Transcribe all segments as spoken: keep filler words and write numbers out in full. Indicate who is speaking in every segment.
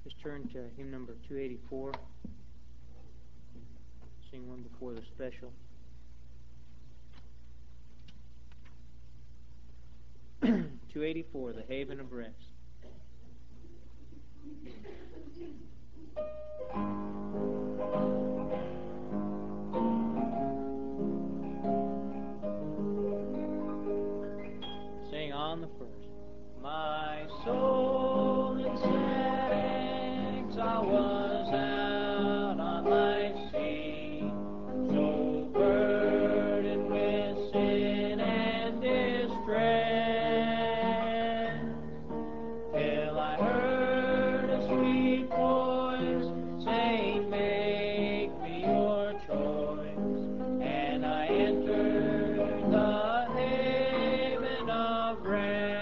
Speaker 1: Just turn to hymn number two eighty-four. Sing one before the special. two eighty-four, The Haven of Rest. Sing on the first. My soul in sad exile was out on life's sea, so burdened with sin and distress, till I heard a sweet voice saying, make me your choice, and I entered the haven of rest.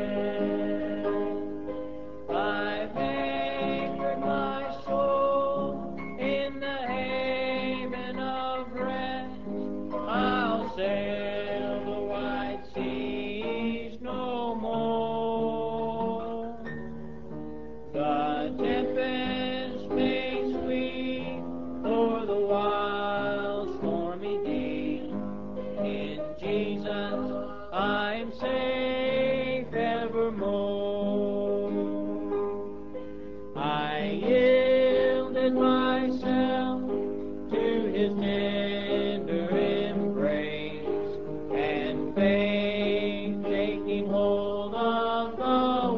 Speaker 1: I've anchored my soul in the haven of rest. I'll sail the wide seas no more. The tempest may sweep o'er the wild stormy deep. In Jesus I'm safe evermore. I yielded myself to His tender embrace, and faith taking hold of the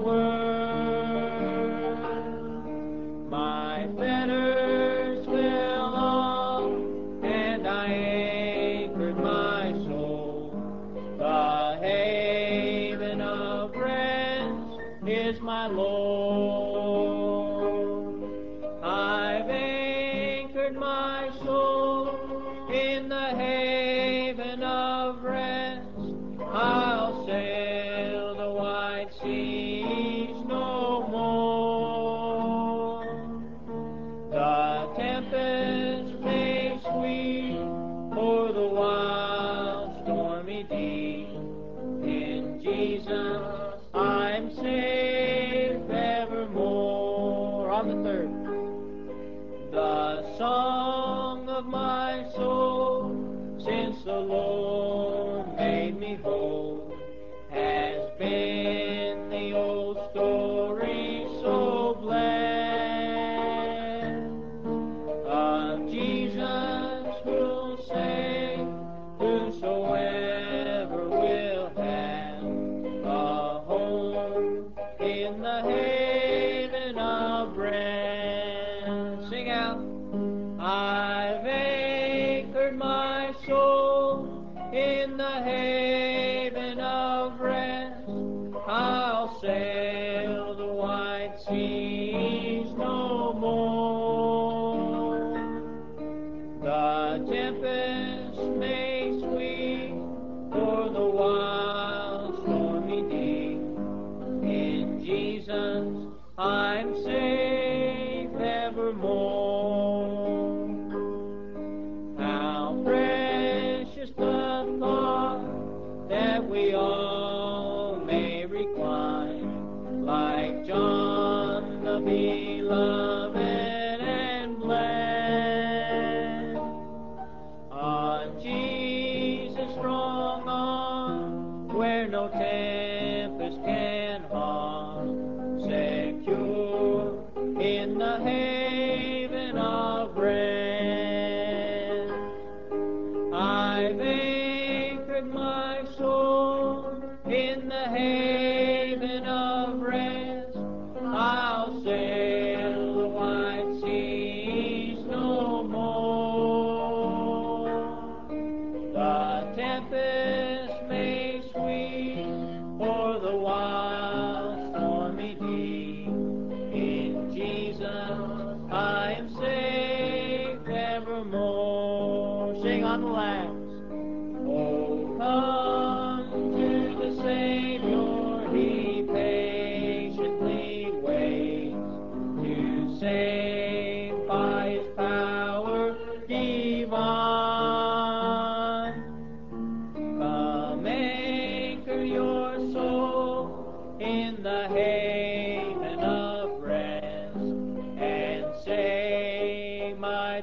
Speaker 1: Word, my fetters fell off, and I anchored my soul. The haven of rest is my Lord. I've anchored my soul in the haven of rest. I'll sail the wide seas no more. The tempest may sweep o'er the wild stormy deep. In Jesus I'm safe evermore. On the third. The song of my soul, since the Lord made me whole, has been the old story so blessed, of Jesus who'll save whosoever will have a home in the haven of rest. Sing out. I've anchored my soul in the haven of rest. I'll sail the wide seas no more. The tempest may sweep o'er the wild stormy deep. In Jesus I'm safe evermore. How precious the thought that we all may recline, like John the beloved and blessed, on Jesus' strong arm, where no tempest can harm, secure in the haven of rest. I've anchored my soul in the haven of rest. I'll sail the wide seas no more. The tempest may sweep o'er the wild stormy deep. In Jesus I'm safe evermore. Sing on the last. Oh, come to the Savior, He patiently waits to save by His power divine. Come anchor your soul in the haven of rest.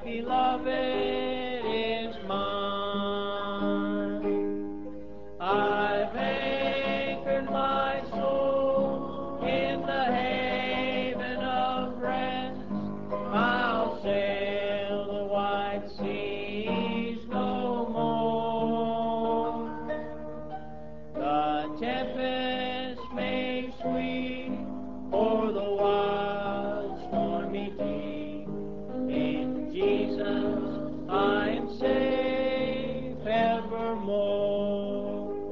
Speaker 1: beloved is mine. I've anchored my soul in the haven of rest. I'll sail the wide seas no more. The tempest may sweep o'er the wild stormy deep. In Jesus I am safe evermore.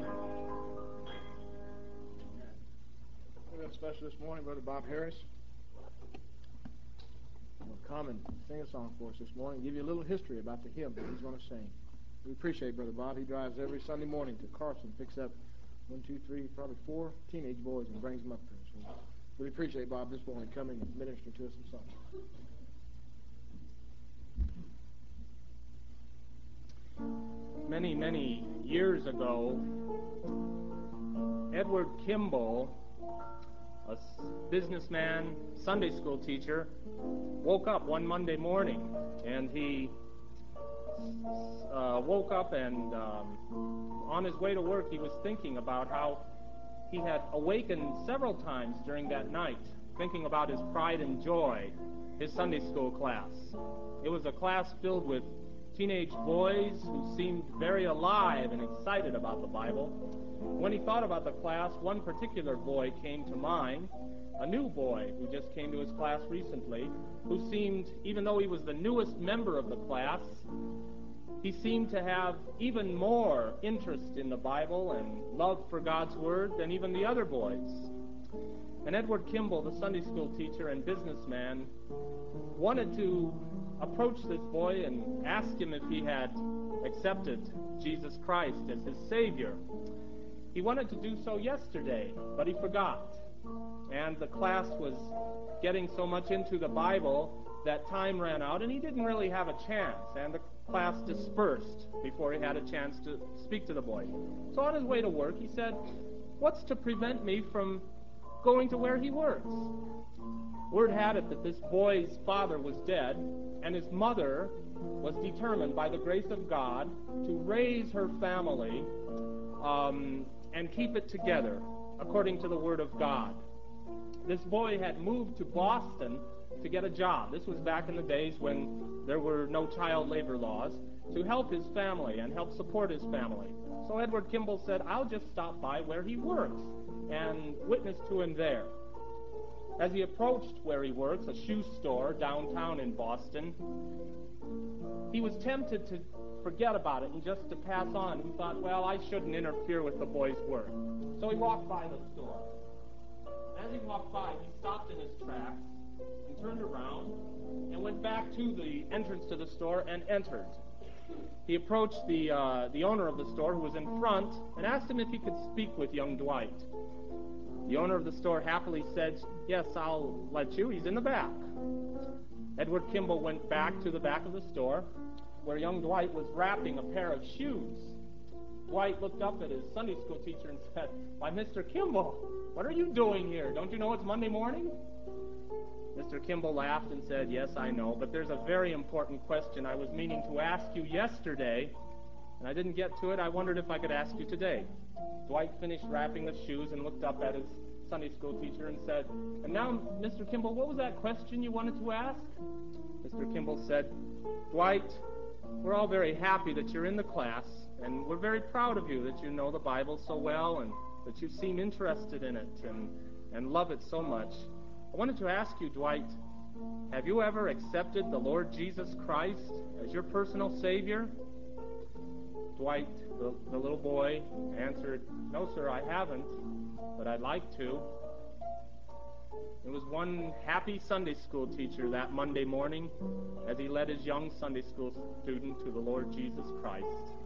Speaker 2: We have special this morning, Brother Bob Harris. He'll come and sing a song for us this morning, give you a little history about the hymn that he's going to sing. We appreciate Brother Bob. He drives every Sunday morning to Carson, picks up one, two, three, probably four teenage boys and brings them up there. So we appreciate Bob this morning coming and ministering to us in song.
Speaker 3: Many, many years ago, Edward Kimball, a businessman, Sunday school teacher, woke up one Monday morning, and he uh, woke up and um, on his way to work, he was thinking about how he had awakened several times during that night, thinking about his pride and joy, his Sunday school class. It was a class filled with teenage boys who seemed very alive and excited about the Bible. When he thought about the class, one particular boy came to mind, a new boy who just came to his class recently, who seemed, even though he was the newest member of the class, he seemed to have even more interest in the Bible and love for God's Word than even the other boys. And Edward Kimball, the Sunday school teacher and businessman, wanted to approach this boy and ask him if he had accepted Jesus Christ as his Savior. He wanted to do so yesterday, but he forgot. And the class was getting so much into the Bible that time ran out, and he didn't really have a chance. And the class dispersed before he had a chance to speak to the boy. So on his way to work, he said, "What's to prevent me from going to where he works?" Word had it that this boy's father was dead, and his mother was determined by the grace of God to raise her family um, and keep it together according to the Word of God. This boy had moved to Boston to get a job. This was back in the days when there were no child labor laws, to help his family and help support his family. So Edward Kimball said, "I'll just stop by where he works and witness to him there." As he approached where he works, a shoe store downtown in Boston, he was tempted to forget about it and just to pass on. He thought, well, I shouldn't interfere with the boy's work. So he walked by the store. As he walked by, he stopped in his tracks and turned around and went back to the entrance to the store and entered. He approached the, uh, the owner of the store, who was in front, and asked him if he could speak with young Dwight. The owner of the store happily said, "Yes, I'll let you. He's in the back." Edward Kimball went back to the back of the store, where young Dwight was wrapping a pair of shoes. Dwight looked up at his Sunday school teacher and said, "Why, Mister Kimball, what are you doing here? Don't you know it's Monday morning?" Mister Kimball laughed and said, "Yes, I know, but there's a very important question I was meaning to ask you yesterday, and I didn't get to it. I wondered if I could ask you today." Dwight finished wrapping the shoes and looked up at his Sunday school teacher and said, "And now, Mister Kimball, what was that question you wanted to ask?" Mister Kimball said, "Dwight, we're all very happy that you're in the class, and we're very proud of you that you know the Bible so well and that you seem interested in it and, and love it so much. I wanted to ask you, Dwight, have you ever accepted the Lord Jesus Christ as your personal Savior?" Dwight, the, the little boy, answered, "No, sir, I haven't, but I'd like to." It was one happy Sunday school teacher that Monday morning as he led his young Sunday school student to the Lord Jesus Christ.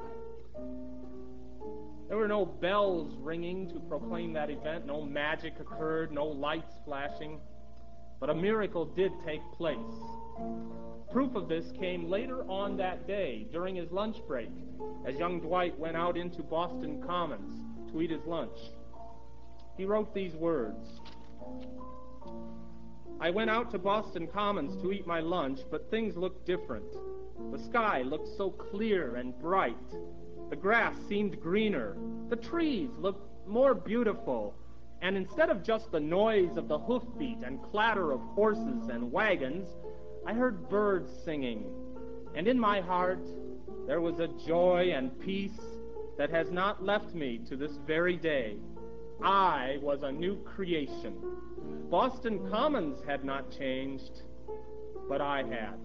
Speaker 3: There were no bells ringing to proclaim that event, no magic occurred, no lights flashing, but a miracle did take place. Proof of this came later on that day during his lunch break as young Dwight went out into Boston Commons to eat his lunch. He wrote these words, I went out to Boston Commons to eat my lunch, but things looked different. The sky looked so clear and bright. The grass seemed greener. The trees looked more beautiful. And instead of just the noise of the hoofbeat and clatter of horses and wagons, I heard birds singing. And in my heart, there was a joy and peace that has not left me to this very day. I was a new creation. Boston Commons had not changed, but I had.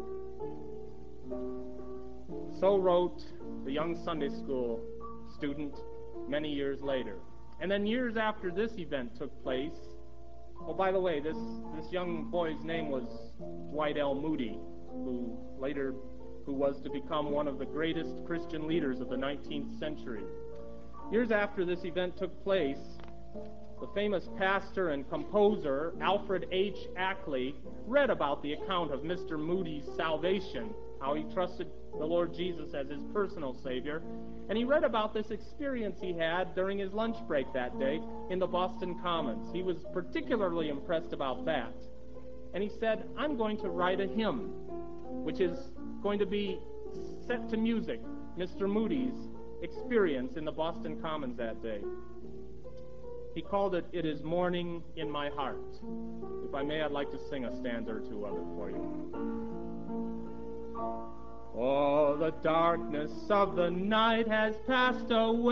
Speaker 3: So wrote the young Sunday school student many years later. And then years after this event took place, oh, by the way, this, this young boy's name was Dwight L. Moody, who later, who was to become one of the greatest Christian leaders of the nineteenth century. Years after this event took place, the famous pastor and composer Alfred H. Ackley read about the account of Mister Moody's salvation, how he trusted the Lord Jesus as his personal Savior, and he read about this experience he had during his lunch break that day in the Boston Commons. He was particularly impressed about that. And he said, I'm going to write a hymn, which is going to be set to music, Mister Moody's experience in the Boston Commons that day. He called it, It Is Morning in My Heart. If I may, I'd like to sing a stanza or two of it for you. Oh, the darkness of the night has passed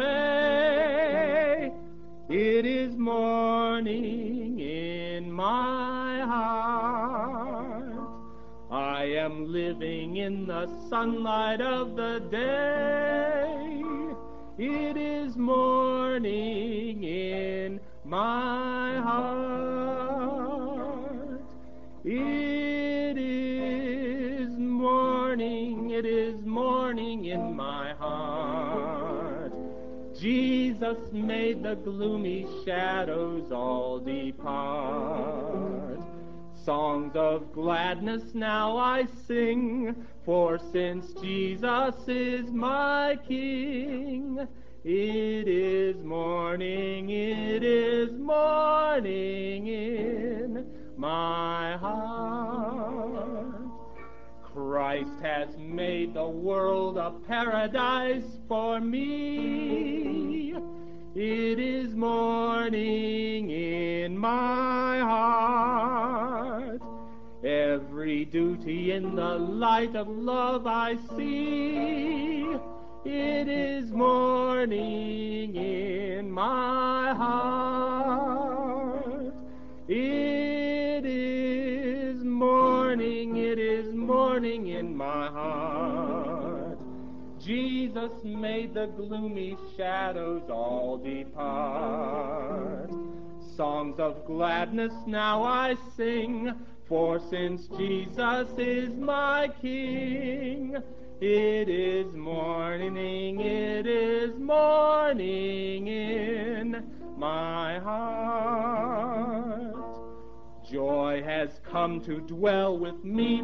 Speaker 3: away. It is morning in my heart. I am living in the sunlight of the day. It is morning in my heart. It is morning, it is morning in my heart. Jesus made the gloomy shadows all depart. Songs of gladness now I sing, for since Jesus is my King, it is morning, it is morning in my heart. Christ has made the world a paradise for me. It is morning in my heart. Every duty in the light of love I see. It is morning in my heart. It is morning, it is morning in my heart. Jesus made the gloomy shadows all depart. Songs of gladness now I sing, for since Jesus is my King, it is morning, it is morning in my heart. Joy has come to dwell with me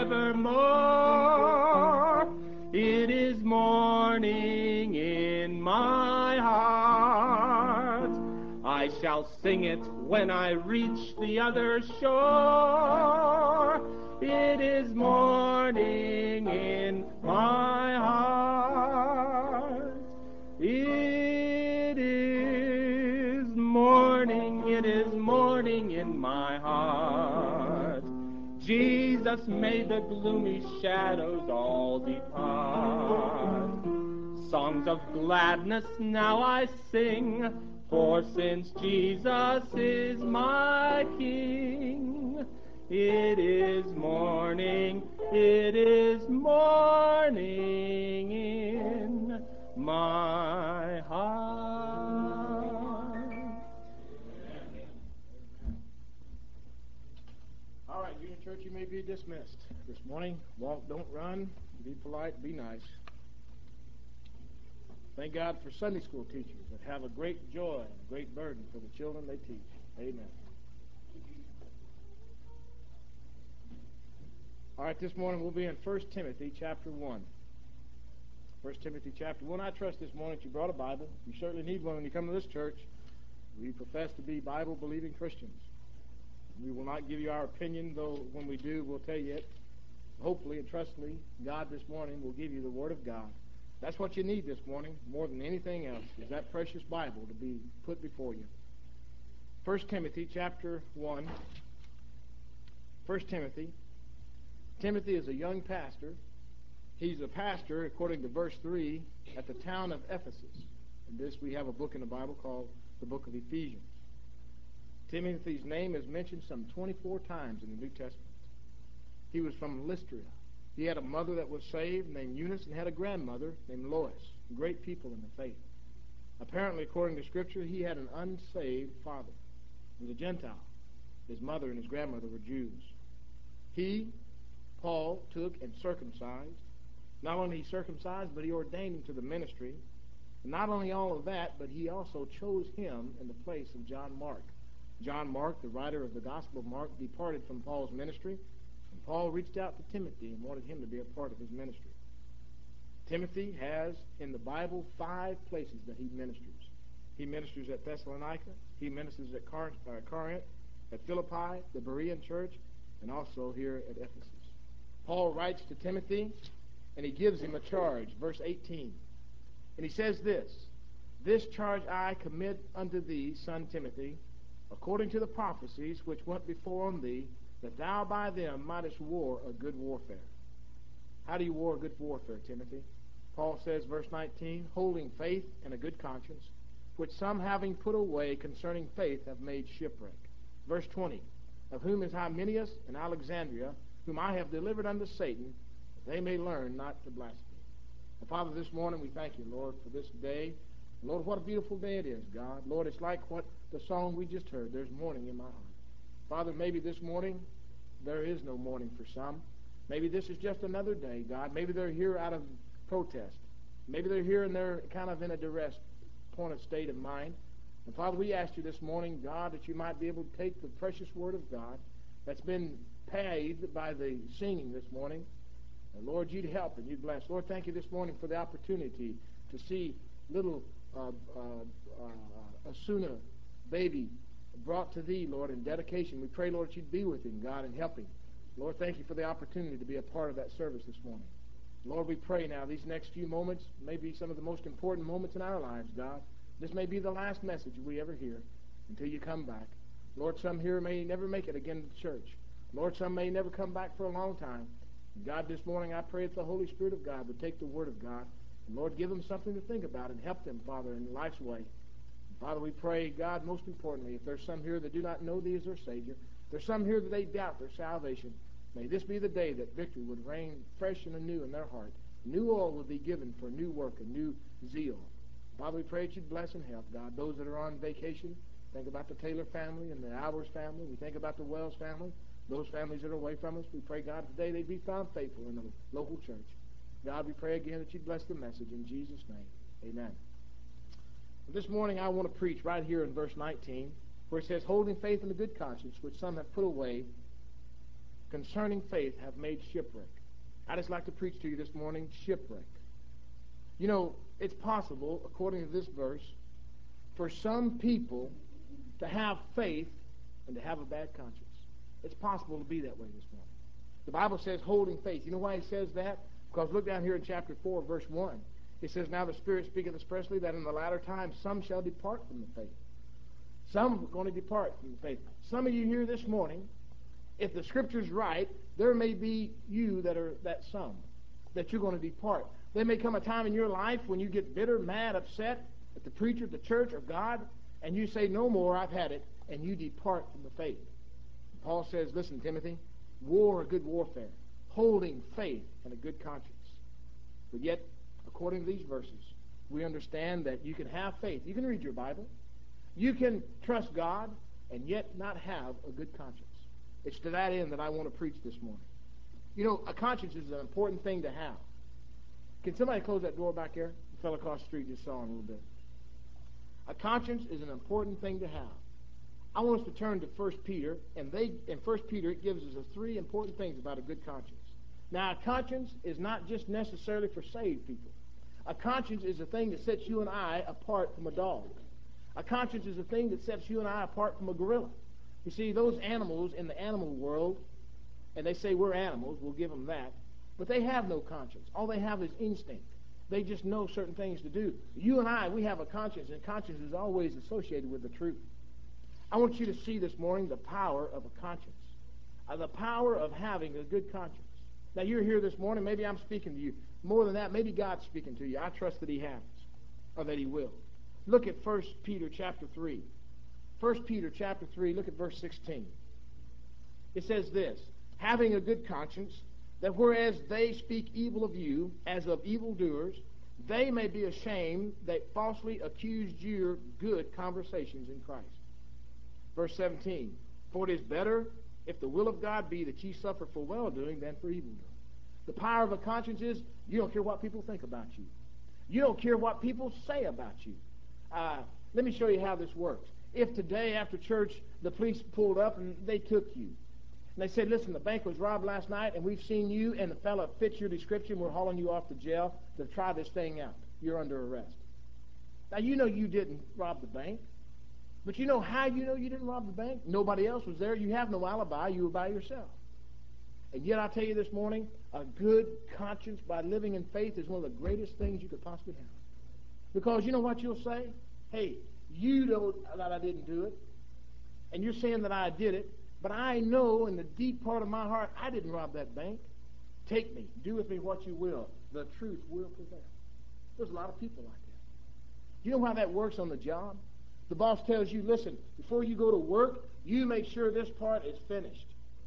Speaker 3: forevermore. It is morning in my heart. I shall sing it when I reach the other shore. It is morning in my heart. It is morning, it is morning in my heart. Jesus made the gloomy shadows all depart. Songs of gladness now I sing, for since Jesus is my King, it is morning, it is morning in my heart.
Speaker 2: All right, Union Church, you may be dismissed this morning. Walk, don't run. Be polite, be nice. Thank God for Sunday school teachers that have a great joy and a great burden for the children they teach. Amen. All right, this morning we'll be in First Timothy chapter one. First Timothy chapter one. I trust this morning that you brought a Bible. You certainly need one when you come to this church. We profess to be Bible-believing Christians. We will not give you our opinion, though when we do, we'll tell you it. Hopefully and trustfully, God this morning will give you the Word of God. That's what you need this morning, more than anything else, is that precious Bible to be put before you. First Timothy chapter one. First Timothy. Timothy is a young pastor. He's a pastor, according to verse three, at the town of Ephesus. And this, we have a book in the Bible called the book of Ephesians. Timothy's name is mentioned some twenty-four times in the New Testament. He was from Lystra. He had a mother that was saved named Eunice and had a grandmother named Lois. Great people in the faith. Apparently, according to Scripture, he had an unsaved father. He was a Gentile. His mother and his grandmother were Jews. He, Paul, took and circumcised. Not only he circumcised, but he ordained him to the ministry. And not only all of that, but he also chose him in the place of John Mark. John Mark, the writer of the Gospel of Mark, departed from Paul's ministry, and Paul reached out to Timothy and wanted him to be a part of his ministry. Timothy has, in the Bible, five places that he ministers. He ministers at Thessalonica, he ministers at Car- uh, Corinth, at Philippi, the Berean church, and also here at Ephesus. Paul writes to Timothy, and he gives him a charge, verse eighteen. And he says this, "This charge I commit unto thee, son Timothy, according to the prophecies which went before on thee, that thou by them mightest war a good warfare." How do you war a good warfare, Timothy? Paul says, verse nineteen, "Holding faith and a good conscience, which some having put away concerning faith have made shipwreck." Verse twenty, "Of whom is Hymenaeus and Alexandria, whom I have delivered unto Satan, that they may learn not to blaspheme." And Father, this morning we thank you, Lord, for this day. Lord, what a beautiful day it is, God. Lord, it's like what the song we just heard. There's morning in my heart. Father, maybe this morning there is no morning for some. Maybe this is just another day, God. Maybe they're here out of protest. Maybe they're here and they're kind of in a duress point of state of mind. And Father, we ask you this morning, God, that you might be able to take the precious word of God that's been paid by the singing this morning. And Lord, you'd help and you'd bless. Lord, thank you this morning for the opportunity to see little uh, uh, uh, Asuna baby brought to thee, Lord, in dedication. We pray, Lord, that you'd be with him, God, and help him. Lord, thank you for the opportunity to be a part of that service this morning. Lord, we pray now these next few moments may be some of the most important moments in our lives, God. This may be the last message we ever hear until you come back. Lord, some here may never make it again to church. Lord, some may never come back for a long time. And God, this morning I pray that the Holy Spirit of God would take the word of God and, Lord, give them something to think about and help them, Father, in life's way. And Father, we pray, God, most importantly, if there's some here that do not know thee as their Savior, if there's some here that they doubt their salvation, may this be the day that victory would reign fresh and anew in their heart. New oil would be given for new work and new zeal. Father, we pray that you'd bless and help, God. Those that are on vacation, think about the Taylor family and the Albers family. We think about the Wells family, those families that are away from us. We pray, God, today they'd be found faithful in the local church. God, we pray again that you'd bless the message in Jesus' name. Amen. This morning I want to preach right here in verse nineteen, where it says, "Holding faith and a good conscience, which some have put away, concerning faith have made shipwreck." I just like to preach to you this morning, shipwreck. You know, it's possible, according to this verse, for some people to have faith and to have a bad conscience. It's possible to be that way this morning. The Bible says holding faith. You know why it says that? Because look down here in chapter four, verse one. It says, "Now the Spirit speaketh expressly that in the latter time some shall depart from the faith." Some are going to depart from the faith. Some of you here this morning, if the Scripture's right, there may be you that are that some, that you're going to depart. There may come a time in your life when you get bitter, mad, upset at the preacher, the church, or God, and you say, "No more, I've had it," and you depart from the faith. And Paul says, listen, Timothy, war a good warfare, holding faith and a good conscience. But yet, according to these verses, we understand that you can have faith. You can read your Bible. You can trust God and yet not have a good conscience. It's to that end that I want to preach this morning. You know, a conscience is an important thing to have. Can somebody close that door back there? The fellow across the street just saw in a little bit. A conscience is an important thing to have. I want us to turn to First Peter, and they in First Peter it gives us a three important things about a good conscience. Now, a conscience is not just necessarily for saved people. A conscience is a thing that sets you and I apart from a dog. A conscience is a thing that sets you and I apart from a gorilla. You see, those animals in the animal world, and they say we're animals, we'll give them that, but they have no conscience. All they have is instinct. They just know certain things to do. You and I, we have a conscience, and conscience is always associated with the truth. I want you to see this morning the power of a conscience, uh, the power of having a good conscience. Now, you're here this morning. Maybe I'm speaking to you. More than that, maybe God's speaking to you. I trust that he has, or that he will. Look at First Peter chapter three. First Peter chapter three, look at verse sixteen. It says this, having a good conscience, that whereas they speak evil of you as of evildoers, they may be ashamed that falsely accused your good conversations in Christ. Verse seventeen, for it is better if the will of God be that ye suffer for well-doing than for evildoing. The power of a conscience is you don't care what people think about you. You don't care what people say about you. Uh, let me show you how this works. If today after church the police pulled up and they took you, and they said, listen, the bank was robbed last night, and we've seen you, and the fellow fits your description. We're hauling you off to jail to try this thing out. You're under arrest. Now, you know you didn't rob the bank. But you know how you know you didn't rob the bank? Nobody else was there. You have no alibi. You were by yourself. And yet I tell you this morning, a good conscience by living in faith is one of the greatest things you could possibly have. Because you know what you'll say? Hey, you know that I didn't do it, and you're saying that I did it, but I know in the deep part of my heart I didn't rob that bank. Take me. Do with me what you will. The truth will prevail. There's a lot of people like that. Do you know how that works on the job? The boss tells you, listen, before you go to work, you make sure this part is finished.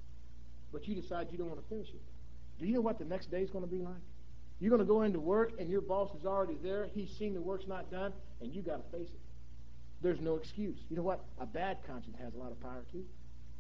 Speaker 2: But you decide you don't want to finish it. Do you know what the next day is going to be like? You're going to go into work, and your boss is already there. He's seen the work's not done, and you got to face it. There's no excuse. You know what? A bad conscience has a lot of power, too.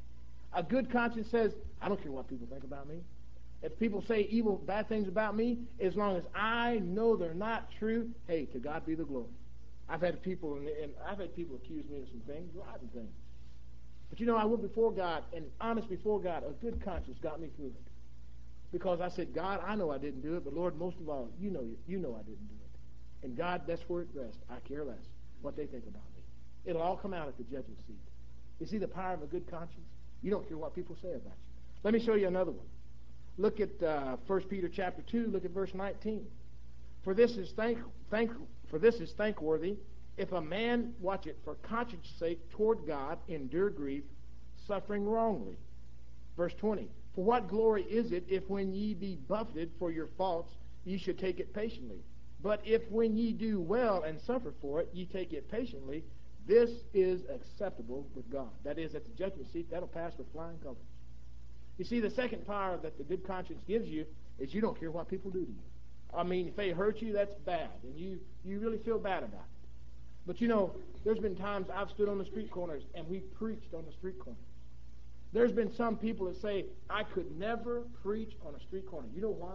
Speaker 2: A good conscience says, I don't care what people think about me. If people say evil, bad things about me, as long as I know they're not true, hey, to God be the glory. I've had people, and I've had people accuse me of some things, rotten things. But you know, I went before God, and honest before God, a good conscience got me through it. Because I said, God, I know I didn't do it, but Lord, most of all, you know you know I didn't do it. And God, that's where it rests. I care less what they think about me. It'll all come out at the judgment seat. You see the power of a good conscience? You don't care what people say about you. Let me show you another one. Look at uh, First Peter chapter two. Look at verse nineteen. For this is thank thank for this is thankworthy, if a man, watch it, for conscience sake toward God endure grief, suffering wrongly. Verse twenty. For what glory is it if when ye be buffeted for your faults, ye should take it patiently? But if when ye do well and suffer for it, ye take it patiently, this is acceptable with God. That is, at the judgment seat, that'll pass with flying colors. You see, the second power that the good conscience gives you is you don't care what people do to you. I mean, if they hurt you, that's bad, and you, you really feel bad about it. But you know, there's been times I've stood on the street corners, and we've preached on the street corners. There's been some people that say, I could never preach on a street corner. You know why?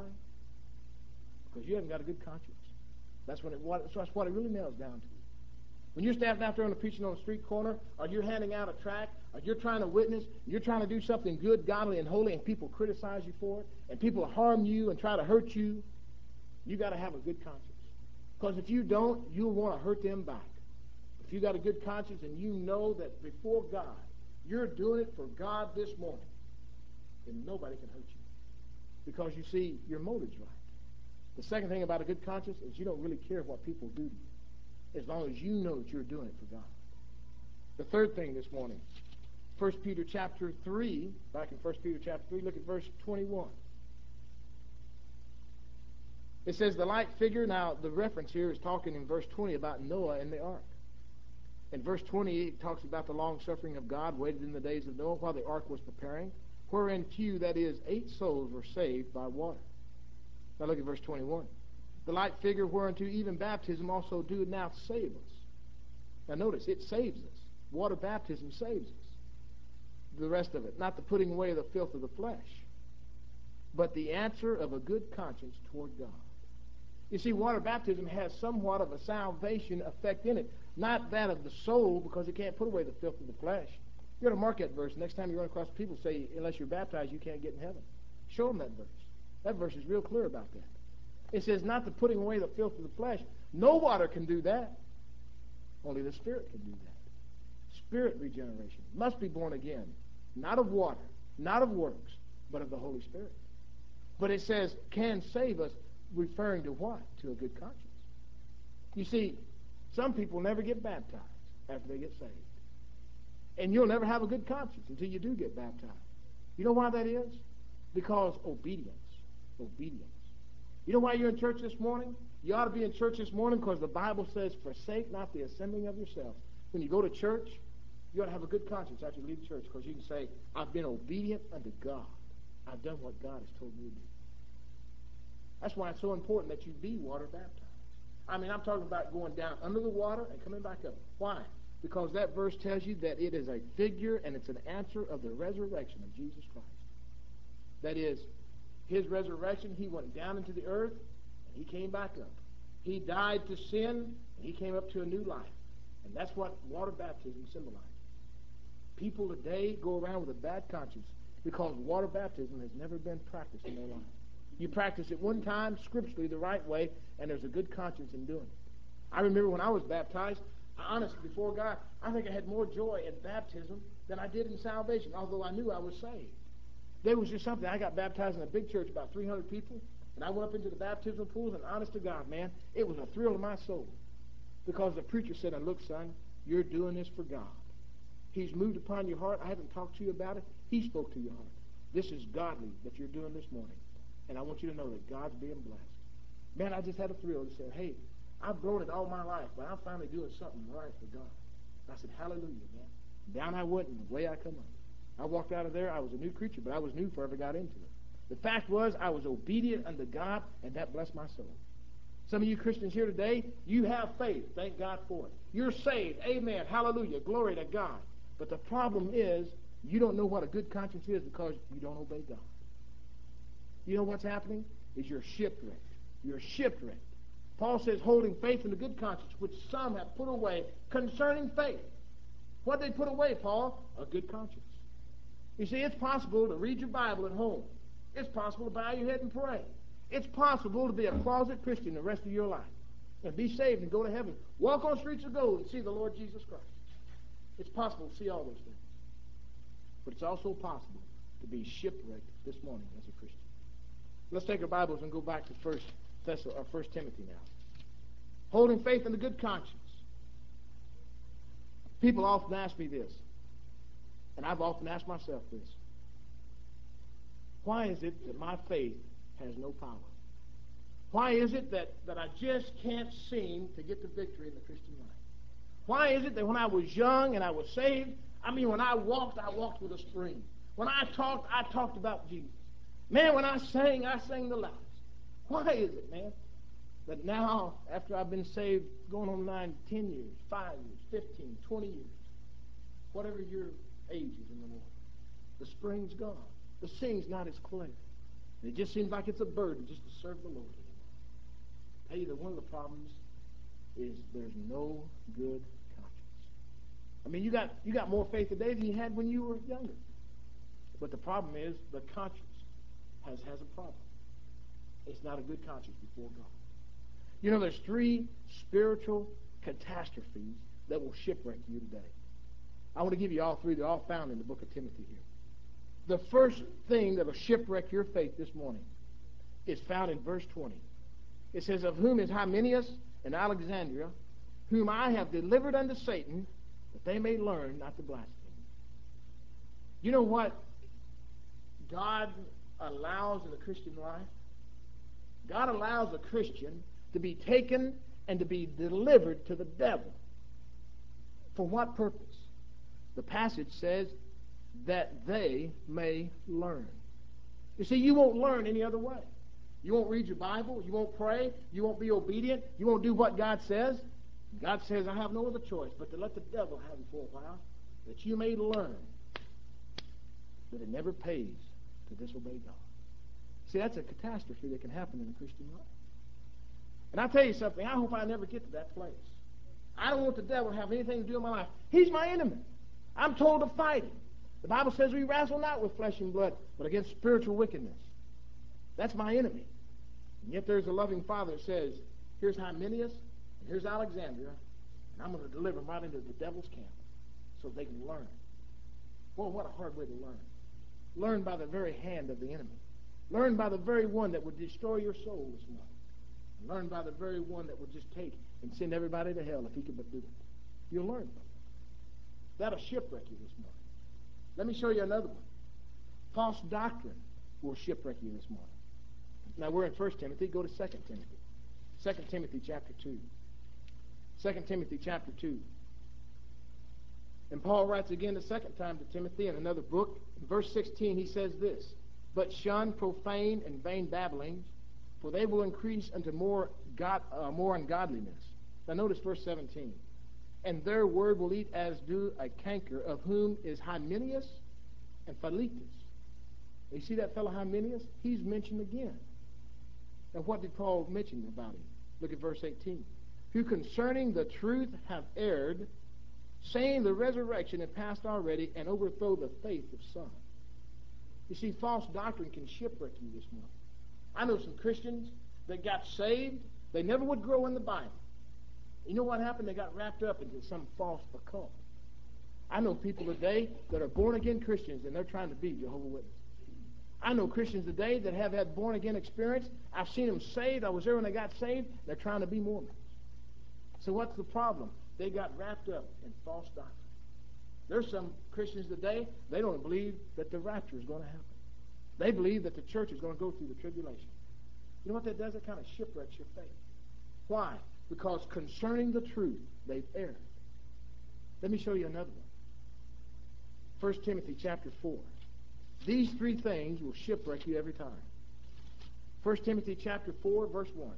Speaker 2: Because you haven't got a good conscience. That's, when it, what, that's what it really nails down to. When you're standing out there on the preaching on a street corner, or you're handing out a tract, or you're trying to witness, you're trying to do something good, godly, and holy, and people criticize you for it, and people harm you and try to hurt you, you got to have a good conscience. Because if you don't, you'll want to hurt them back. If you got a good conscience and you know that before God, you're doing it for God this morning, then nobody can hurt you. Because you see, your motive's right. The second thing about a good conscience is you don't really care what people do to you, as long as you know that you're doing it for God. The third thing this morning, First Peter chapter three, back in First Peter chapter three, look at verse twenty-one. It says the light figure. Now, the reference here is talking in verse twenty about Noah and the ark. In verse twenty, it talks about the long-suffering of God waited in the days of Noah while the ark was preparing, wherein few, that is, eight souls were saved by water. Now look at verse twenty-one. The light figure whereunto even baptism also doeth now save us. Now notice, it saves us. Water baptism saves us. The rest of it, not the putting away of the filth of the flesh, but the answer of a good conscience toward God. You see, water baptism has somewhat of a salvation effect in it. Not that of the soul, because it can't put away the filth of the flesh. You ought to mark that verse. Next time you run across people say, unless you're baptized, you can't get in heaven. Show them that verse. That verse is real clear about that. It says not the putting away the filth of the flesh. No water can do that. Only the Spirit can do that. Spirit regeneration. Must be born again. Not of water, not of works, but of the Holy Spirit. But it says, can save us, referring to what? To a good conscience. You see, some people never get baptized after they get saved. And you'll never have a good conscience until you do get baptized. You know why that is? Because obedience. Obedience. You know why you're in church this morning? You ought to be in church this morning because the Bible says, forsake not the assembling of yourselves. When you go to church, you ought to have a good conscience after you leave church because you can say, I've been obedient unto God. I've done what God has told me to do. That's why it's so important that you be water baptized. I mean, I'm talking about going down under the water and coming back up. Why? Because that verse tells you that it is a figure and it's an answer of the resurrection of Jesus Christ. That is, his resurrection, he went down into the earth and he came back up. He died to sin and he came up to a new life. And that's what water baptism symbolizes. People today go around with a bad conscience because water baptism has never been practiced in their life. You practice it one time scripturally the right way, and there's a good conscience in doing it. I remember when I was baptized, honestly, before God, I think I had more joy in baptism than I did in salvation, although I knew I was saved. There was just something. I got baptized in a big church, about three hundred people, and I went up into the baptismal pools, and honest to God, man, it was a thrill to my soul. Because the preacher said, now look, son, you're doing this for God. He's moved upon your heart. I haven't talked to you about it. He spoke to your heart. This is godly that you're doing this morning. And I want you to know that God's being blessed. Man, I just had a thrill to say, hey, I've blown it all my life, but I'm finally doing something right for God. And I said, hallelujah, man. Down I went, and away I come up. I walked out of there. I was a new creature, but I was new before I ever got into it. The fact was, I was obedient unto God, and that blessed my soul. Some of you Christians here today, you have faith. Thank God for it. You're saved. Amen. Hallelujah. Glory to God. But the problem is, you don't know what a good conscience is because you don't obey God. You know what's happening? Is you're shipwrecked. You're shipwrecked. Paul says, holding faith in the good conscience, which some have put away concerning faith. What did they put away, Paul? A good conscience. You see, it's possible to read your Bible at home. It's possible to bow your head and pray. It's possible to be a closet Christian the rest of your life and be saved and go to heaven. Walk on streets of gold and see the Lord Jesus Christ. It's possible to see all those things. But it's also possible to be shipwrecked this morning as a Christian. Let's take our Bibles and go back to First Thess- or First Timothy now. Holding faith in the good conscience. People often ask me this, and I've often asked myself this. Why is it that my faith has no power? Why is it that, that I just can't seem to get the victory in the Christian life? Why is it that when I was young and I was saved, I mean, when I walked, I walked with a spring. When I talked, I talked about Jesus. Man, when I sang, I sang the loudest. Why is it, man, that now, after I've been saved, going on nine, ten years, five years, fifteen, twenty years, whatever your age is in the Lord, the spring's gone. The sing's not as clear. And it just seems like it's a burden just to serve the Lord anymore. I tell you that one of the problems is there's no good conscience. I mean, you got you got more faith today than you had when you were younger. But the problem is the conscience has, has a problem. It's not a good conscience before God. You know, there's three spiritual catastrophes that will shipwreck you today. I want to give you all three. They're all found in the book of Timothy here. The first thing that will shipwreck your faith this morning is found in verse twenty. It says, of whom is Hymenaeus and Alexandria, whom I have delivered unto Satan, that they may learn not to blaspheme. You know what God allows in the Christian life? God allows a Christian to be taken and to be delivered to the devil. For what purpose? The passage says that they may learn. You see, you won't learn any other way. You won't read your Bible. You won't pray. You won't be obedient. You won't do what God says. God says, I have no other choice but to let the devil have you for a while, that you may learn that it never pays to disobey God. See, that's a catastrophe that can happen in a Christian life. And I'll tell you something, I hope I never get to that place. I don't want the devil to have anything to do with my life. He's my enemy. I'm told to fight him. The Bible says we wrestle not with flesh and blood, but against spiritual wickedness. That's my enemy. And yet there's a loving Father that says, here's Hymenaeus, and here's Alexandria, and I'm going to deliver them right into the devil's camp. so they can learn. Boy, what a hard way to learn. Learn by the very hand of the enemy. Learn by the very one that would destroy your soul this morning. And learn by the very one that would just take and send everybody to hell if he could but do it. You'll learn from it. That'll shipwreck you this morning. Let me show you another one. False doctrine will shipwreck you this morning. Now, we're in First Timothy. Go to Second Timothy. Second Timothy chapter two. Second Timothy chapter two. And Paul writes again the second time to Timothy in another book. In verse sixteen, he says this, "But shun profane and vain babblings, for they will increase unto more God, uh, more ungodliness." Now notice verse seventeen. "And their word will eat as do a canker, of whom is Hymenaeus and Philetus." You see that fellow Hymenaeus? He's mentioned again. Now what did Paul mention about him? Look at verse eighteen. "Who concerning the truth have erred, saying the resurrection had passed already, and overthrow the faith of some." You see, false doctrine can shipwreck you this morning. I know some Christians that got saved. They never would grow in the Bible. You know what happened? They got wrapped up into some false occult. I know people today that are born-again Christians, and they're trying to be Jehovah's Witnesses. I know Christians today that have had born-again experience. I've seen them saved. I was there when they got saved. They're trying to be Mormons. So what's the problem? They got wrapped up in false doctrine. There's some Christians today, they don't believe that the rapture is going to happen. They believe that the church is going to go through the tribulation. You know what that does? It kind of shipwrecks your faith. Why? Because concerning the truth, they've erred. Let me show you another one. First Timothy chapter four. These three things will shipwreck you every time. First Timothy chapter four, verse one.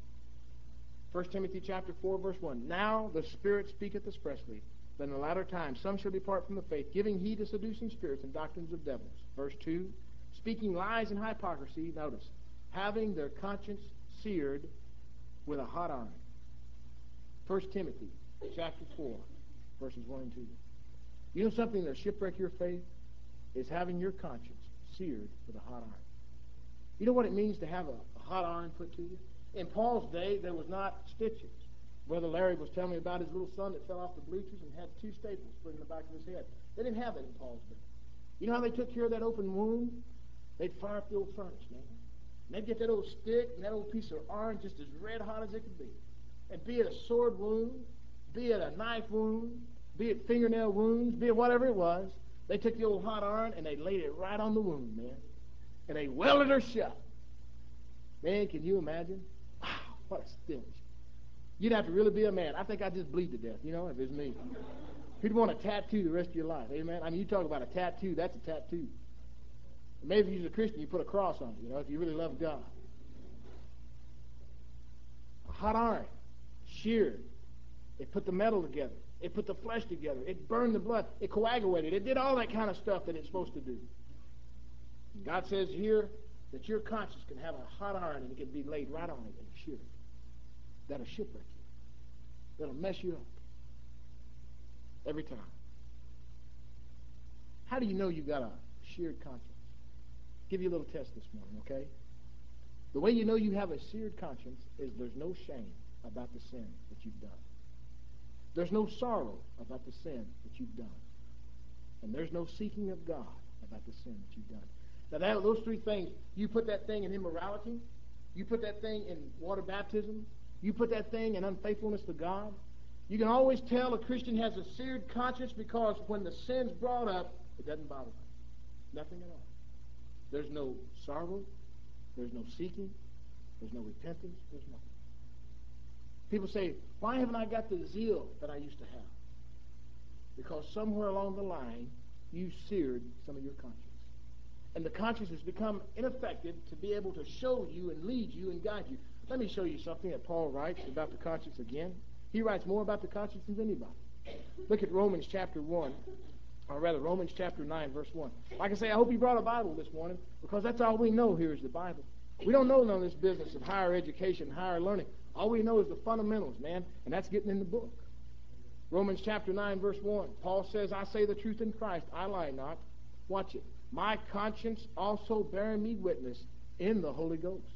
Speaker 2: First Timothy chapter four, verse one. "Now the Spirit speaketh expressly, that in the latter times some shall depart from the faith, giving heed to seducing spirits and doctrines of devils." Verse two. "Speaking lies and hypocrisy," notice, "having their conscience seared with a hot iron." First Timothy chapter four, verses one and two. You know something that'll shipwreck your faith? Is having your conscience seared with a hot iron. You know what it means to have a, a hot iron put to you? In Paul's day, there was not stitches. Brother Larry was telling me about his little son that fell off the bleachers and had two staples put in the back of his head. They didn't have that in Paul's day. You know how they took care of that open wound? They'd fire up the old furnace, man. And they'd get that old stick and that old piece of iron just as red hot as it could be. And be it a sword wound, be it a knife wound, be it fingernail wounds, be it whatever it was, they took the old hot iron and they laid it right on the wound, man. And they welded her shut. Man, can you imagine? Wow, what a stench. You'd have to really be a man. I think I'd just bleed to death, you know, if it's me. You'd want a tattoo the rest of your life, amen? I mean, you talk about a tattoo, that's a tattoo. Maybe if you're a Christian, you put a cross on it, you know, if you really love God. A hot iron, sheared. It put the metal together. It put the flesh together. It burned the blood. It coagulated. It did all that kind of stuff that it's supposed to do. God says here that your conscience can have a hot iron and it can be laid right on it and sheared. That'll shipwreck you. That'll mess you up. Every time. How do you know you got a sheared conscience? Give you a little test this morning, okay? The way you know you have a seared conscience is there's no shame about the sin that you've done. There's no sorrow about the sin that you've done. And there's no seeking of God about the sin that you've done. Now, that, those three things, you put that thing in immorality, you put that thing in water baptism, you put that thing in unfaithfulness to God, you can always tell a Christian has a seared conscience because when the sin's brought up, it doesn't bother them. Nothing at all. There's no sorrow, there's no seeking, there's no repentance, there's nothing. People say, why haven't I got the zeal that I used to have? Because somewhere along the line, you seared some of your conscience. And the conscience has become ineffective to be able to show you and lead you and guide you. Let me show you something that Paul writes about the conscience again. He writes more about the conscience than anybody. Look at Romans chapter one, or rather Romans chapter nine, verse one. Like I say, I hope you brought a Bible this morning, because that's all we know here is the Bible. We don't know none of this business of higher education, higher learning. All we know is the fundamentals, man, and that's getting in the book. Romans chapter nine, verse one. Paul says, I say the truth in Christ, I lie not. Watch it. My conscience also bearing me witness in the Holy Ghost.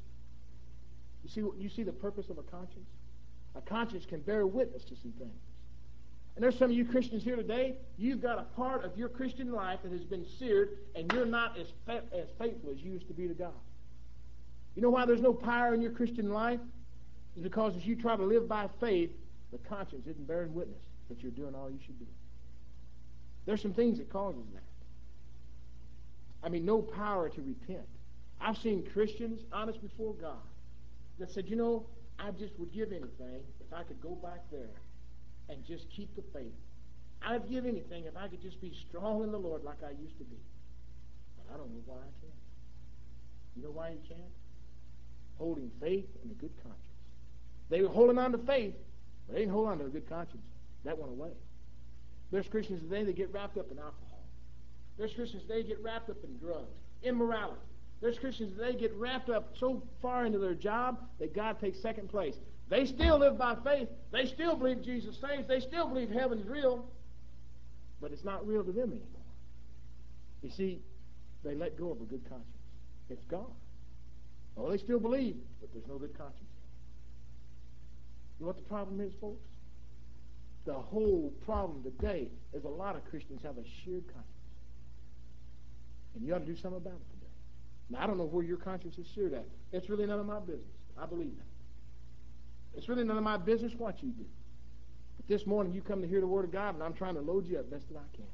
Speaker 2: You see, you see the purpose of a conscience? A conscience can bear witness to some things. And there's some of you Christians here today, you've got a part of your Christian life that has been seared, and you're not as, fa- as faithful as you used to be to God. You know why there's no power in your Christian life? It's because as you try to live by faith, the conscience isn't bearing witness that you're doing all you should do. There's some things that causes that. I mean, no power to repent. I've seen Christians, honest before God, that said, you know, I just would give anything if I could go back there and just keep the faith. I'd give anything if I could just be strong in the Lord like I used to be. But I don't know why I can't. You know why you can't? Holding faith and a good conscience. They were holding on to faith, but they didn't hold on to a good conscience. That went away. There's Christians today that get wrapped up in alcohol. There's Christians today that get wrapped up in drugs, immorality. There's Christians today that get wrapped up so far into their job that God takes second place. They still live by faith. They still believe Jesus saves. They still believe heaven's real. But it's not real to them anymore. You see, they let go of a good conscience. It's gone. Oh, they still believe, but there's no good conscience. You know what the problem is, folks? The whole problem today is a lot of Christians have a sheared conscience. And you ought to do something about it today. Now, I don't know where your conscience is seared at. It's really none of my business. I believe that. It's really none of my business what you do. But this morning you come to hear the Word of God, and I'm trying to load you up best that I can.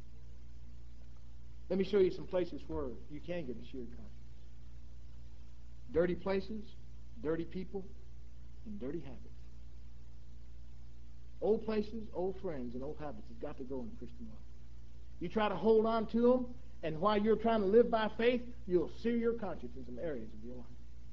Speaker 2: Let me show you some places where you can get a sheared conscience. Dirty places, dirty people, and dirty habits. Old places, old friends, and old habits has got to go in Christian life. You try to hold on to them, and while you're trying to live by faith, you'll sear your conscience in some areas of your life.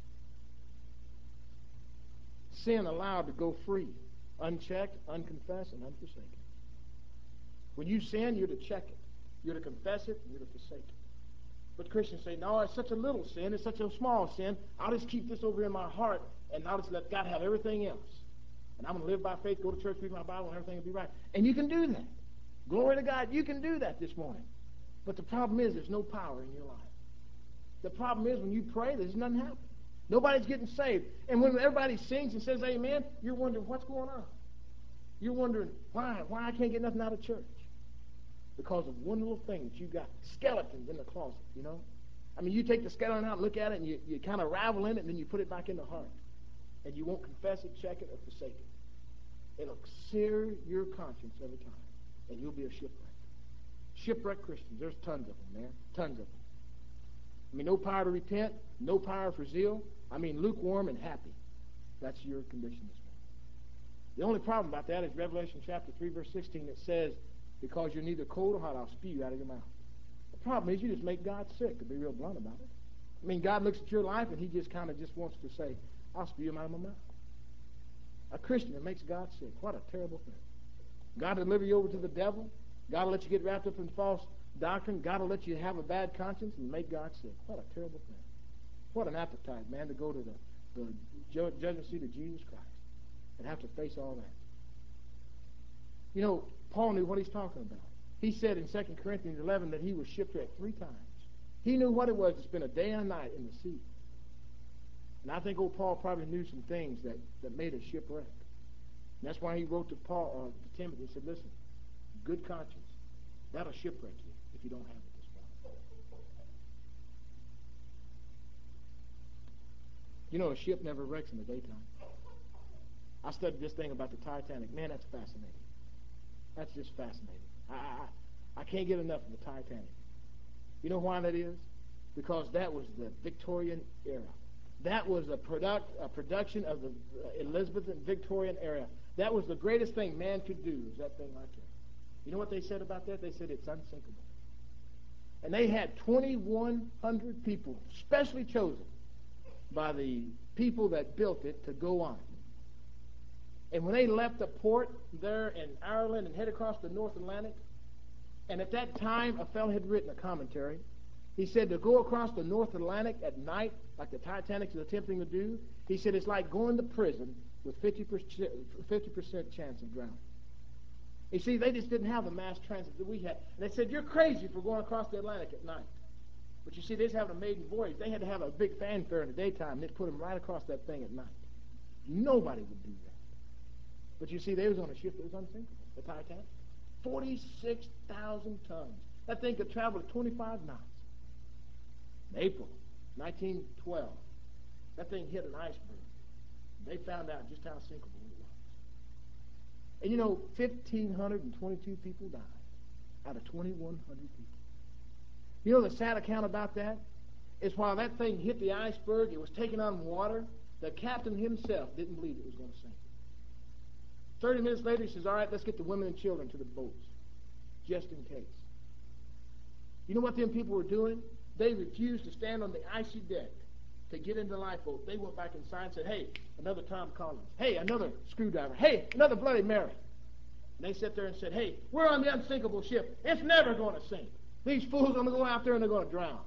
Speaker 2: Sin allowed to go free, unchecked, unconfessed, and unforsaken. When you sin, you're to check it. You're to confess it, and you're to forsake it. But Christians say, no, it's such a little sin, it's such a small sin, I'll just keep this over in my heart, and I'll just let God have everything else. And I'm going to live by faith, go to church, read my Bible, and everything will be right. And you can do that. Glory to God, you can do that this morning. But the problem is there's no power in your life. The problem is when you pray, there's nothing happening. Nobody's getting saved. And when everybody sings and says amen, you're wondering what's going on. You're wondering why, why I can't get nothing out of church. Because of one little thing that you got, skeletons in the closet, you know. I mean, you take the skeleton out and look at it, and you, you kind of ravel in it, and then you put it back in the heart. And you won't confess it, check it, or forsake it. It'll sear your conscience every time, and you'll be a shipwreck. Shipwrecked Christians, there's tons of them, man, tons of them. I mean, no power to repent, no power for zeal. I mean, lukewarm and happy. That's your condition this morning. The only problem about that is Revelation chapter three, verse sixteen, that says, because you're neither cold or hot, I'll spew you out of your mouth. The problem is you just make God sick, to be real blunt about it. I mean, God looks at your life, and he just kind of just wants to say, I'll spew him out of my mouth. A Christian that makes God sick. What a terrible thing. God will deliver you over to the devil. God will let you get wrapped up in false doctrine. God will let you have a bad conscience and make God sick. What a terrible thing. What an appetite, man, to go to the, the judgment seat of Jesus Christ and have to face all that. You know, Paul knew what he's talking about. He said in Second Corinthians eleven that he was shipwrecked three times. He knew what it was to spend a day and a night in the sea. And I think old Paul probably knew some things that, that made a shipwreck. And that's why he wrote to Paul, uh, to Timothy, he said, listen, good conscience, that'll shipwreck you if you don't have it this morning. You know, a ship never wrecks in the daytime. I studied this thing about the Titanic. Man, that's fascinating. That's just fascinating. I, I, I can't get enough of the Titanic. You know why that is? Because that was the Victorian era. That was a, product, a production of the Elizabethan Victorian era. That was the greatest thing man could do, is that thing right there. You know what they said about that? They said it's unsinkable. And they had twenty-one hundred people, specially chosen by the people that built it, to go on it. And when they left the port there in Ireland and headed across the North Atlantic, and at that time a fellow had written a commentary. He said to go across the North Atlantic at night, like the Titanic is attempting to do, he said it's like going to prison with fifty percent chance of drowning. You see, they just didn't have the mass transit that we had. And they said, you're crazy for going across the Atlantic at night. But you see, they was having a maiden voyage. They had to have a big fanfare in the daytime. They'd put them right across that thing at night. Nobody would do that. But you see, they was on a ship that was unsinkable. the Titanic? forty-six thousand tons. That thing could travel at twenty-five knots. In April nineteen twelve, that thing hit an iceberg. They found out just how sinkable it was. And you know, one thousand five hundred twenty-two people died out of twenty-one hundred people. You know the sad account about that is while that thing hit the iceberg, it was taking on water, the captain himself didn't believe it was going to sink. Thirty minutes later, he says, all right, let's get the women and children to the boats, just in case. You know what them people were doing? They refused to stand on the icy deck to get into the lifeboat. They went back inside and said, hey, another Tom Collins. Hey, another screwdriver. Hey, another Bloody Mary. And they sat there and said, hey, we're on the unsinkable ship. It's never going to sink. These fools are going to go out there and they're going to drown.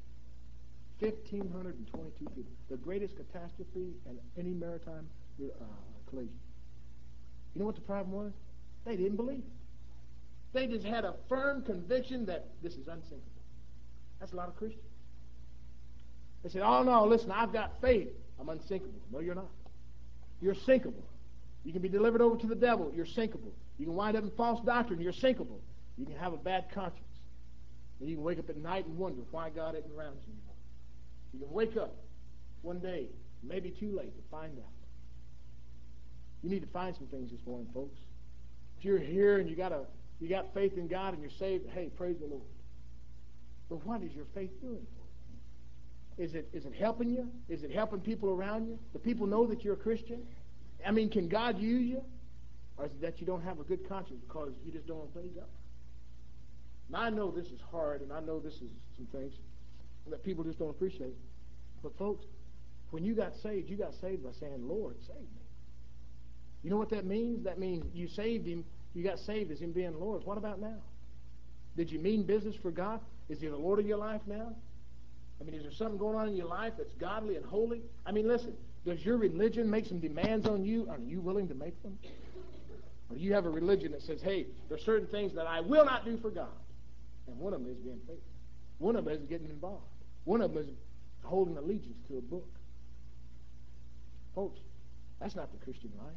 Speaker 2: one thousand five hundred twenty-two people. The greatest catastrophe in any maritime uh, collision. You know what the problem was? They didn't believe it. They just had a firm conviction that this is unsinkable. That's a lot of Christians. They said, oh, no, listen, I've got faith. I'm unsinkable. No, you're not. You're sinkable. You can be delivered over to the devil. You're sinkable. You can wind up in false doctrine. You're sinkable. You can have a bad conscience. And you can wake up at night and wonder why God isn't around you anymore. You can wake up one day, maybe too late, to find out. You need to find some things this morning, folks. If you're here and you got a you got faith in God and you're saved, hey, praise the Lord. But what is your faith doing for you? Is it is it helping you? Is it helping people around you? Do people know that you're a Christian? I mean, can God use you? Or is it that you don't have a good conscience because you just don't obey God? Now, I know this is hard, and I know this is some things that people just don't appreciate. But, folks, when you got saved, you got saved by saying, Lord, save me. You know what that means? That means you saved him. You got saved as him being Lord. What about now? Did you mean business for God? Is he the Lord of your life now? I mean, is there something going on in your life that's godly and holy? I mean, listen, does your religion make some demands on you? Are you willing to make them? Or do you have a religion that says, hey, there's certain things that I will not do for God? And one of them is being faithful. One of them is getting involved. One of them is holding allegiance to a book. Folks, that's not the Christian life.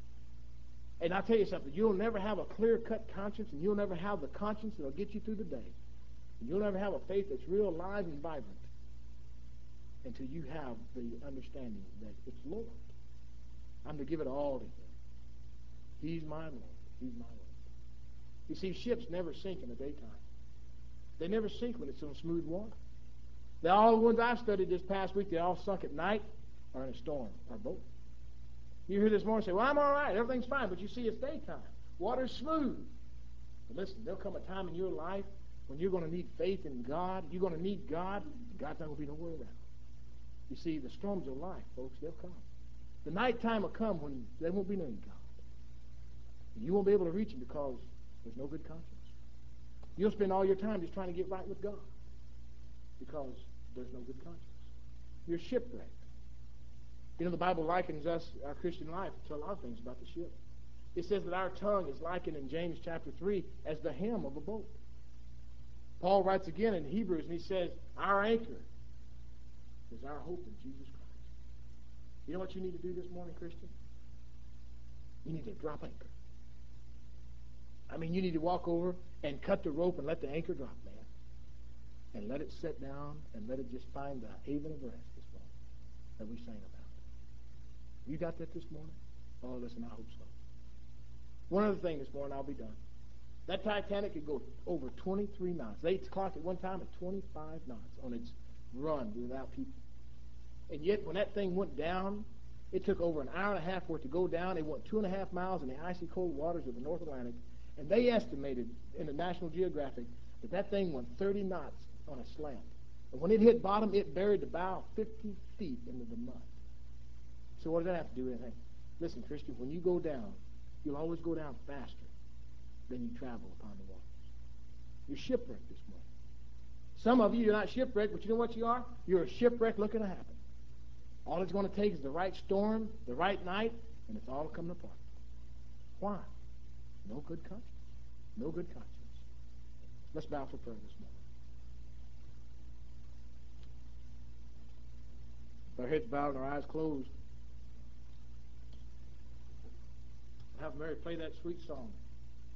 Speaker 2: And I'll tell you something, you'll never have a clear-cut conscience, and you'll never have the conscience that'll get you through the day. And you'll never have a faith that's real alive and vibrant until you have the understanding that it's Lord. I'm to give it all to him. He's my Lord. He's my Lord. You see, ships never sink in the daytime. They never sink when it's on smooth water. They all the ones I've studied this past week, they all sunk at night or in a storm or both. You hear this morning say, well, I'm all right, everything's fine, but you see it's daytime. Water's smooth. But listen, there'll come a time in your life when you're going to need faith in God. You're going to need God, and God's not going to be nowhere around. You see, the storms of life, folks, they'll come. The nighttime will come when there won't be no God. And you won't be able to reach him because there's no good conscience. You'll spend all your time just trying to get right with God because there's no good conscience. You're shipwrecked. You know, the Bible likens us, our Christian life, to a lot of things about the ship. It says that our tongue is likened in James chapter three as the helm of a boat. Paul writes again in Hebrews, and he says, our anchor is our hope in Jesus Christ. You know what you need to do this morning, Christian? You need to drop anchor. I mean, you need to walk over and cut the rope and let the anchor drop, man. And let it sit down and let it just find the haven of rest this morning that we sang about. You got that this morning? Oh, listen, I hope so. One other thing this morning, I'll be done. That Titanic could go over twenty-three knots. They clocked at one time at twenty-five knots on its run without people. And yet, when that thing went down, it took over an hour and a half for it to go down. It went two and a half miles in the icy cold waters of the North Atlantic. And they estimated in the National Geographic that that thing went thirty knots on a slant. And when it hit bottom, it buried the bow fifty feet into the mud. So what does that have to do with anything? Listen, Christian, when you go down, you'll always go down faster than you travel upon the waters. You're shipwrecked this morning. Some of you, you're not shipwrecked, but you know what you are? You're a shipwreck looking to happen. All it's going to take is the right storm, the right night, and it's all coming apart. Why? No good conscience. No good conscience. Let's bow for prayer this morning. With our heads bowed and our eyes closed, have Mary play that sweet song.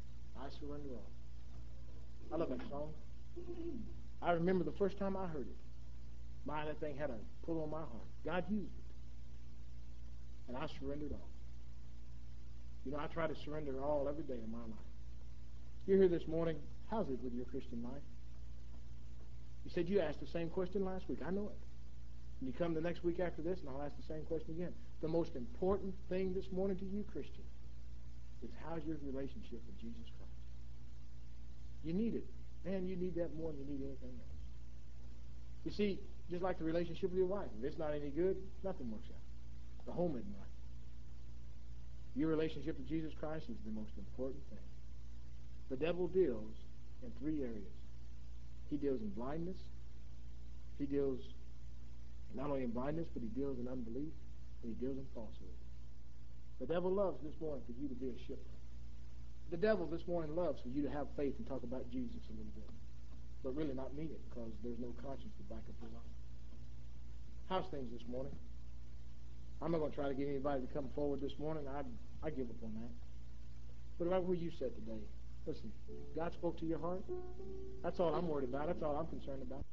Speaker 2: I surrender all. I love that song. I remember the first time I heard it. My, that thing had a pull on my heart. God used it. And I surrendered all. You know, I try to surrender all every day of my life. You're here this morning. How's it with your Christian life? You said you asked the same question last week. I know it. And you come the next week after this, and I'll ask the same question again. The most important thing this morning to you, Christian, is how's your relationship with Jesus Christ? You need it. Man, you need that more than you need anything else. You see, just like the relationship with your wife, if it's not any good, nothing works out. The home isn't right. Your relationship with Jesus Christ is the most important thing. The devil deals in three areas. He deals in blindness. He deals not only in blindness, but he deals in unbelief, and he deals in falsehood. The devil loves this morning for you to be a shipwreck. The devil this morning loves for you to have faith and talk about Jesus a little bit, but really not mean it because there's no conscience to back up your life. How's things this morning? I'm not going to try to get anybody to come forward this morning. I I give up on that. But right where you sat today, listen, God spoke to your heart. That's all I'm worried about. That's all I'm concerned about.